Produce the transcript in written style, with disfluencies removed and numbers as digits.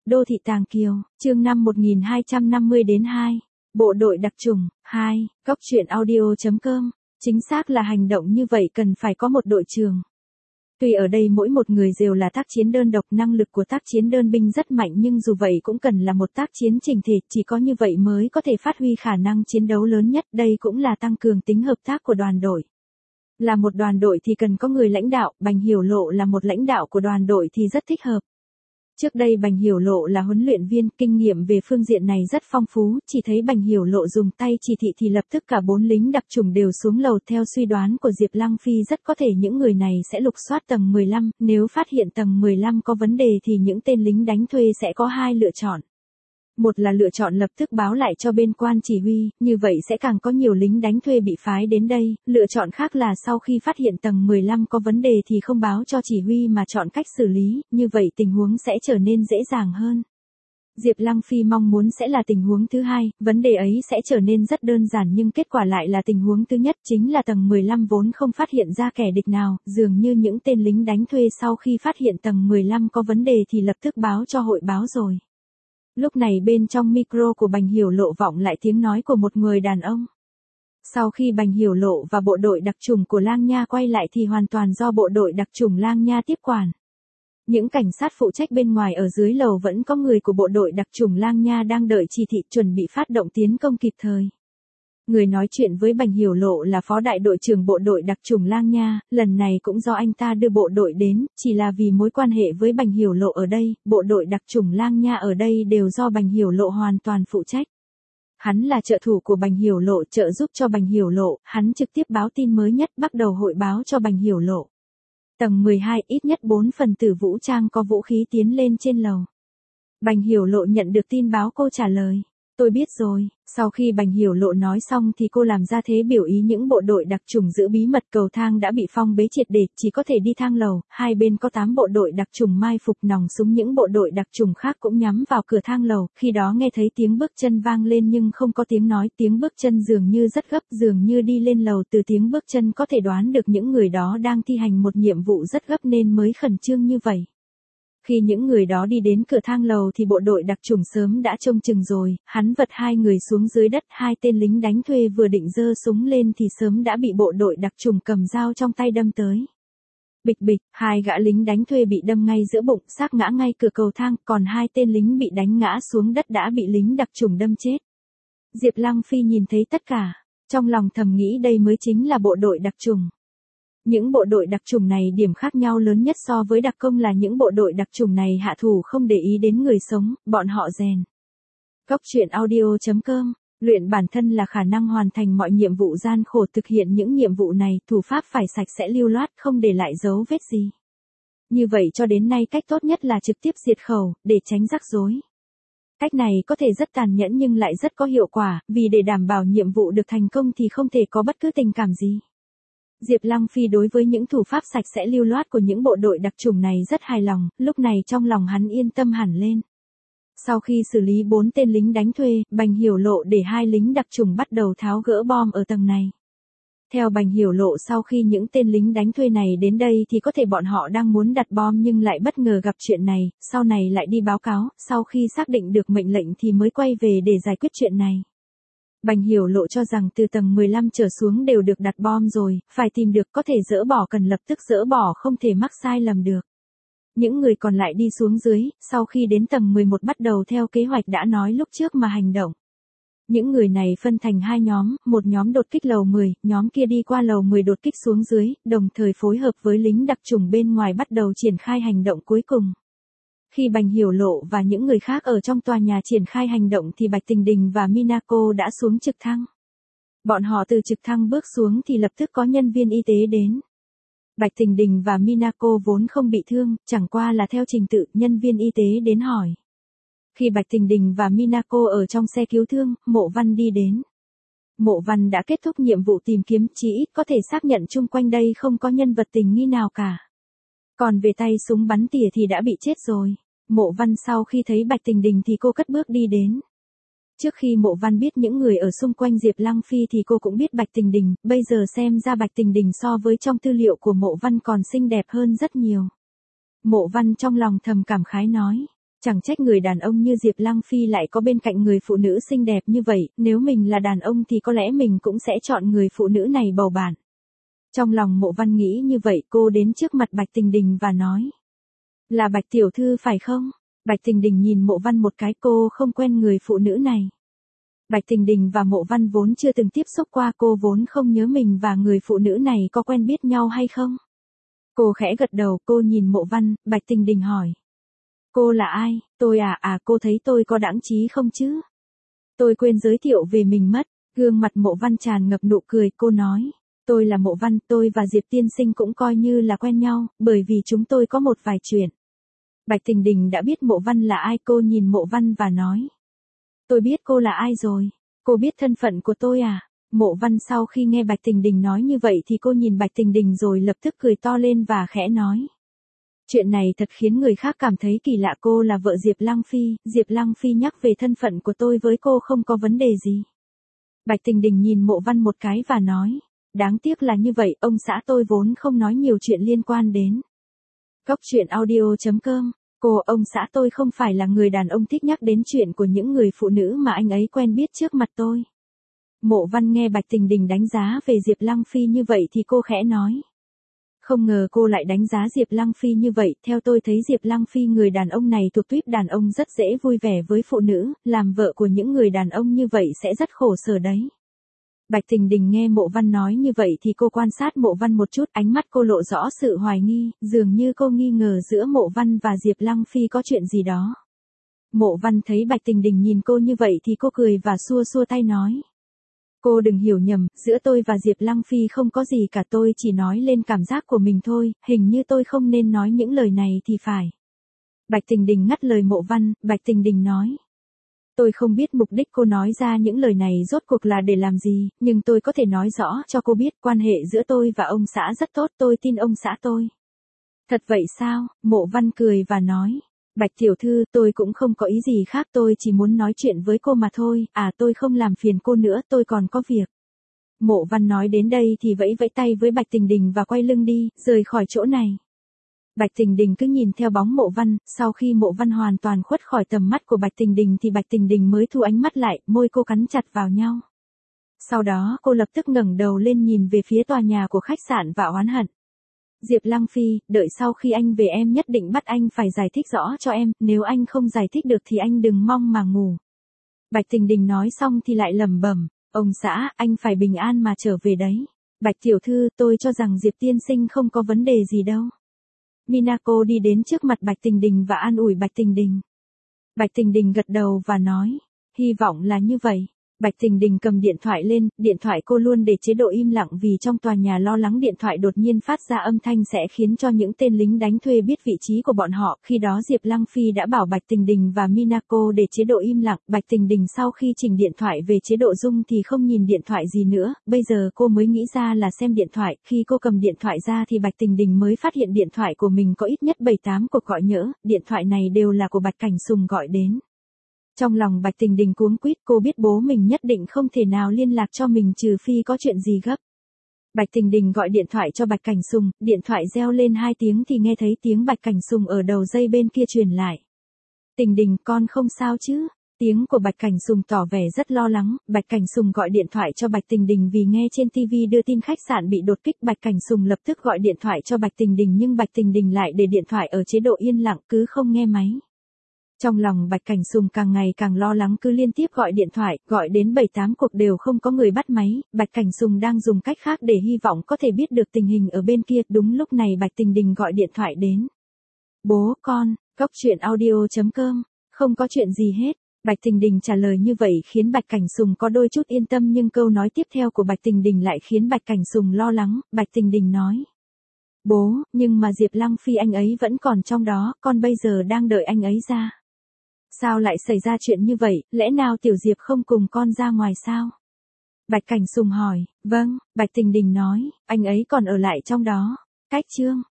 Đô thị Tàng Kiều, chương 5 1250-2. Bộ đội đặc chủng, 2, Cóc truyện audio.com. Chính xác là hành động như vậy cần phải có một đội trưởng. Tuy ở đây mỗi một người đều là tác chiến đơn độc, năng lực của tác chiến đơn binh rất mạnh, nhưng dù vậy cũng cần là một tác chiến chỉnh thể, chỉ có như vậy mới có thể phát huy khả năng chiến đấu lớn nhất, đây cũng là tăng cường tính hợp tác của đoàn đội. Là một đoàn đội thì cần có người lãnh đạo, Bành Hiểu Lộ là một lãnh đạo của đoàn đội thì rất thích hợp. Trước đây Bành Hiểu Lộ là huấn luyện viên, kinh nghiệm về phương diện này rất phong phú, chỉ thấy Bành Hiểu Lộ dùng tay chỉ thị thì lập tức cả 4 lính đặc chủng đều xuống lầu. Theo suy đoán của Diệp Lăng Phi rất có thể những người này sẽ lục soát tầng 15, nếu phát hiện tầng 15 có vấn đề thì những tên lính đánh thuê sẽ có hai lựa chọn. Một là lựa chọn lập tức báo lại cho bên quan chỉ huy, như vậy sẽ càng có nhiều lính đánh thuê bị phái đến đây, lựa chọn khác là sau khi phát hiện tầng 15 có vấn đề thì không báo cho chỉ huy mà chọn cách xử lý, như vậy tình huống sẽ trở nên dễ dàng hơn. Diệp Lăng Phi mong muốn sẽ là tình huống thứ hai, vấn đề ấy sẽ trở nên rất đơn giản nhưng kết quả lại là tình huống thứ nhất, chính là tầng 15 vốn không phát hiện ra kẻ địch nào, dường như những tên lính đánh thuê sau khi phát hiện tầng 15 có vấn đề thì lập tức báo cho hội báo rồi. Lúc này bên trong micro của Bành Hiểu Lộ vọng lại tiếng nói của một người đàn ông. Sau khi Bành Hiểu Lộ và bộ đội đặc chủng của Lang Nha quay lại thì hoàn toàn do bộ đội đặc chủng Lang Nha tiếp quản. Những cảnh sát phụ trách bên ngoài ở dưới lầu vẫn có người của bộ đội đặc chủng Lang Nha đang đợi chỉ thị chuẩn bị phát động tiến công kịp thời. Người nói chuyện với Bành Hiểu Lộ là phó đại đội trưởng bộ đội đặc chủng Lang Nha, lần này cũng do anh ta đưa bộ đội đến, chỉ là vì mối quan hệ với Bành Hiểu Lộ ở đây, bộ đội đặc chủng Lang Nha ở đây đều do Bành Hiểu Lộ hoàn toàn phụ trách. Hắn là trợ thủ của Bành Hiểu Lộ, trợ giúp cho Bành Hiểu Lộ, hắn trực tiếp báo tin mới nhất, bắt đầu hội báo cho Bành Hiểu Lộ. Tầng 12 ít nhất 4 phần tử vũ trang có vũ khí tiến lên trên lầu. Bành Hiểu Lộ nhận được tin báo cô trả lời. Tôi biết rồi. Sau khi Bành Hiểu Lộ nói xong thì cô làm ra thế biểu ý những bộ đội đặc chủng giữ bí mật, cầu thang đã bị phong bế triệt để, chỉ có thể đi thang lầu, hai bên có 8 bộ đội đặc chủng mai phục, nòng súng những bộ đội đặc chủng khác cũng nhắm vào cửa thang lầu, khi đó nghe thấy tiếng bước chân vang lên nhưng không có tiếng nói, tiếng bước chân dường như rất gấp, dường như đi lên lầu, từ tiếng bước chân có thể đoán được những người đó đang thi hành một nhiệm vụ rất gấp nên mới khẩn trương như vậy. Khi những người đó đi đến cửa thang lầu thì bộ đội đặc chủng sớm đã trông chừng rồi, hắn vật hai người xuống dưới đất, hai tên lính đánh thuê vừa định giơ súng lên thì sớm đã bị bộ đội đặc chủng cầm dao trong tay đâm tới. Bịch bịch, hai gã lính đánh thuê bị đâm ngay giữa bụng, xác ngã ngay cửa cầu thang, còn hai tên lính bị đánh ngã xuống đất đã bị lính đặc chủng đâm chết. Diệp Lăng Phi nhìn thấy tất cả, trong lòng thầm nghĩ đây mới chính là bộ đội đặc chủng. Những bộ đội đặc chủng này điểm khác nhau lớn nhất so với đặc công là những bộ đội đặc chủng này hạ thủ không để ý đến người sống, bọn họ rèn. Cóc truyện audio.com. Luyện bản thân là khả năng hoàn thành mọi nhiệm vụ gian khổ, thực hiện những nhiệm vụ này, thủ pháp phải sạch sẽ lưu loát, không để lại dấu vết gì. Như vậy cho đến nay cách tốt nhất là trực tiếp diệt khẩu, để tránh rắc rối. Cách này có thể rất tàn nhẫn nhưng lại rất có hiệu quả, vì để đảm bảo nhiệm vụ được thành công thì không thể có bất cứ tình cảm gì. Diệp Lăng Phi đối với những thủ pháp sạch sẽ lưu loát của những bộ đội đặc chủng này rất hài lòng, lúc này trong lòng hắn yên tâm hẳn lên. Sau khi xử lý 4 tên lính đánh thuê, Bành Hiểu Lộ để hai lính đặc chủng bắt đầu tháo gỡ bom ở tầng này. Theo Bành Hiểu Lộ, sau khi những tên lính đánh thuê này đến đây thì có thể bọn họ đang muốn đặt bom nhưng lại bất ngờ gặp chuyện này, sau này lại đi báo cáo, sau khi xác định được mệnh lệnh thì mới quay về để giải quyết chuyện này. Bành Hiểu Lộ cho rằng từ tầng 15 trở xuống đều được đặt bom rồi, phải tìm được, có thể dỡ bỏ cần lập tức dỡ bỏ, không thể mắc sai lầm được. Những người còn lại đi xuống dưới, sau khi đến tầng 11 bắt đầu theo kế hoạch đã nói lúc trước mà hành động. Những người này phân thành hai nhóm, một nhóm đột kích lầu 10, nhóm kia đi qua lầu 10 đột kích xuống dưới, đồng thời phối hợp với lính đặc chủng bên ngoài bắt đầu triển khai hành động cuối cùng. Khi Bành Hiểu Lộ và những người khác ở trong tòa nhà triển khai hành động thì Bạch Tình Đình và Minako đã xuống trực thăng. Bọn họ từ trực thăng bước xuống thì lập tức có nhân viên y tế đến. Bạch Tình Đình và Minako vốn không bị thương, chẳng qua là theo trình tự, nhân viên y tế đến hỏi. Khi Bạch Tình Đình và Minako ở trong xe cứu thương, Mộ Văn đi đến. Mộ Văn đã kết thúc nhiệm vụ tìm kiếm, chí ít có thể xác nhận chung quanh đây không có nhân vật tình nghi nào cả. Còn về tay súng bắn tỉa thì đã bị chết rồi. Mộ Văn sau khi thấy Bạch Tình Đình thì cô cất bước đi đến. Trước khi Mộ Văn biết những người ở xung quanh Diệp Lăng Phi thì cô cũng biết Bạch Tình Đình, bây giờ xem ra Bạch Tình Đình so với trong tư liệu của Mộ Văn còn xinh đẹp hơn rất nhiều. Mộ Văn trong lòng thầm cảm khái nói, Chẳng trách người đàn ông như Diệp Lăng Phi lại có bên cạnh người phụ nữ xinh đẹp như vậy, nếu mình là đàn ông thì có lẽ mình cũng sẽ chọn người phụ nữ này bầu bạn. Trong lòng Mộ Văn nghĩ như vậy, cô đến trước mặt Bạch Tình Đình và nói. Là Bạch tiểu thư phải không? Bạch Tình Đình nhìn Mộ Văn một cái, cô không quen người phụ nữ này. Bạch Tình Đình và Mộ Văn vốn chưa từng tiếp xúc qua, cô vốn không nhớ mình và người phụ nữ này có quen biết nhau hay không. Cô khẽ gật đầu, cô nhìn Mộ Văn, Bạch Tình Đình hỏi. Cô là ai? Tôi cô thấy tôi có đãng trí không chứ? Tôi quên giới thiệu về mình mất. Gương mặt Mộ Văn tràn ngập nụ cười, cô nói. Tôi là Mộ Văn, tôi và Diệp tiên sinh cũng coi như là quen nhau, bởi vì chúng tôi có một vài chuyện. Bạch Tình Đình đã biết Mộ Văn là ai, cô nhìn Mộ Văn và nói. Tôi biết cô là ai rồi. Cô biết thân phận của tôi à? Mộ Văn sau khi nghe Bạch Tình Đình nói như vậy thì cô nhìn Bạch Tình Đình rồi lập tức cười to lên và khẽ nói. Chuyện này thật khiến người khác cảm thấy kỳ lạ, cô là vợ Diệp Lăng Phi, Diệp Lăng Phi nhắc về thân phận của tôi với cô không có vấn đề gì. Bạch Tình Đình nhìn Mộ Văn một cái và nói, đáng tiếc là như vậy, ông xã tôi vốn không nói nhiều chuyện liên quan đến. Góc truyện audio.com, ông xã tôi không phải là người đàn ông thích nhắc đến chuyện của những người phụ nữ mà anh ấy quen biết trước mặt tôi. Mộ Văn nghe Bạch Tình Đình đánh giá về Diệp Lăng Phi như vậy thì cô khẽ nói. Không ngờ cô lại đánh giá Diệp Lăng Phi như vậy, theo tôi thấy Diệp Lăng Phi người đàn ông này thuộc tuýp đàn ông rất dễ vui vẻ với phụ nữ, làm vợ của những người đàn ông như vậy sẽ rất khổ sở đấy. Bạch Tình Đình nghe Mộ Văn nói như vậy thì cô quan sát Mộ Văn một chút, ánh mắt cô lộ rõ sự hoài nghi, dường như cô nghi ngờ giữa Mộ Văn và Diệp Lăng Phi có chuyện gì đó. Mộ Văn thấy Bạch Tình Đình nhìn cô như vậy thì cô cười và xua xua tay nói. Cô đừng hiểu nhầm, giữa tôi và Diệp Lăng Phi không có gì cả, tôi chỉ nói lên cảm giác của mình thôi, hình như tôi không nên nói những lời này thì phải. Bạch Tình Đình ngắt lời Mộ Văn, Bạch Tình Đình nói. Tôi không biết mục đích cô nói ra những lời này rốt cuộc là để làm gì, nhưng tôi có thể nói rõ cho cô biết quan hệ giữa tôi và ông xã rất tốt, tôi tin ông xã tôi. Thật vậy sao? Mộ Văn cười và nói. Bạch tiểu thư, tôi cũng không có ý gì khác, tôi chỉ muốn nói chuyện với cô mà thôi, tôi không làm phiền cô nữa, tôi còn có việc. Mộ Văn nói đến đây thì vẫy vẫy tay với Bạch Tình Đình và quay lưng đi, rời khỏi chỗ này. Bạch Tình Đình cứ nhìn theo bóng Mộ Văn, sau khi Mộ Văn hoàn toàn khuất khỏi tầm mắt của Bạch Tình Đình thì Bạch Tình Đình mới thu ánh mắt lại, môi cô cắn chặt vào nhau. Sau đó cô lập tức ngẩng đầu lên nhìn về phía tòa nhà của khách sạn và oán hận. Diệp Lăng Phi, đợi sau khi anh về em nhất định bắt anh phải giải thích rõ cho em, nếu anh không giải thích được thì anh đừng mong mà ngủ. Bạch Tình Đình nói xong thì lại lẩm bẩm, ông xã, anh phải bình an mà trở về đấy. Bạch tiểu thư, tôi cho rằng Diệp tiên sinh không có vấn đề gì đâu. Minako đi đến trước mặt Bạch Tình Đình và an ủi Bạch Tình Đình. Bạch Tình Đình gật đầu và nói, hy vọng là như vậy. Bạch Tình Đình cầm điện thoại lên, điện thoại cô luôn để chế độ im lặng vì trong tòa nhà lo lắng điện thoại đột nhiên phát ra âm thanh sẽ khiến cho những tên lính đánh thuê biết vị trí của bọn họ. Khi đó Diệp Lăng Phi đã bảo Bạch Tình Đình và Minako để chế độ im lặng. Bạch Tình Đình sau khi chỉnh điện thoại về chế độ rung thì không nhìn điện thoại gì nữa, bây giờ cô mới nghĩ ra là xem điện thoại. Khi cô cầm điện thoại ra thì Bạch Tình Đình mới phát hiện điện thoại của mình có ít nhất 7-8 cuộc gọi nhỡ, điện thoại này đều là của Bạch Cảnh Sùng gọi đến. Trong lòng Bạch Tình Đình cuống quýt, cô biết bố mình nhất định không thể nào liên lạc cho mình trừ phi có chuyện gì gấp. Bạch Tình Đình gọi điện thoại cho Bạch Cảnh Sùng, điện thoại reo lên 2 tiếng thì nghe thấy tiếng Bạch Cảnh Sùng ở đầu dây bên kia truyền lại. Tình Đình, con không sao chứ? Tiếng của Bạch Cảnh Sùng tỏ vẻ rất lo lắng. Bạch Cảnh Sùng gọi điện thoại cho Bạch Tình Đình vì nghe trên TV đưa tin khách sạn bị đột kích. Bạch Cảnh Sùng lập tức gọi điện thoại cho Bạch Tình Đình nhưng Bạch Tình Đình lại để điện thoại ở chế độ yên lặng cứ không nghe máy. Trong lòng Bạch Cảnh Sùng càng ngày càng lo lắng cứ liên tiếp gọi điện thoại, gọi đến 7-8 cuộc đều không có người bắt máy, Bạch Cảnh Sùng đang dùng cách khác để hy vọng có thể biết được tình hình ở bên kia, đúng lúc này Bạch Tình Đình gọi điện thoại đến. Bố, con, góc truyện audio.com, không có chuyện gì hết. Bạch Tình Đình trả lời như vậy khiến Bạch Cảnh Sùng có đôi chút yên tâm nhưng câu nói tiếp theo của Bạch Tình Đình lại khiến Bạch Cảnh Sùng lo lắng, Bạch Tình Đình nói. Bố, nhưng mà Diệp Lăng Phi anh ấy vẫn còn trong đó, con bây giờ đang đợi anh ấy ra. Sao lại xảy ra chuyện như vậy, lẽ nào Tiểu Diệp không cùng con ra ngoài sao? Bạch Cảnh Sùng hỏi, vâng, Bạch Tình Đình nói, anh ấy còn ở lại trong đó. Cách chương.